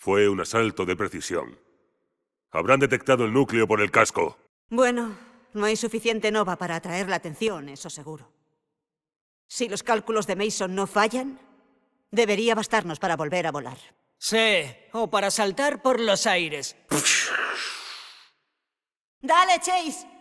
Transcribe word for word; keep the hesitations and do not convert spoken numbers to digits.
Fue un asalto de precisión. Habrán detectado el núcleo por el casco. Bueno, no hay suficiente nova para atraer la atención, eso seguro. Si los cálculos de Mason no fallan, debería bastarnos para volver a volar. Sí, o para saltar por los aires. ¡Dale, Chase!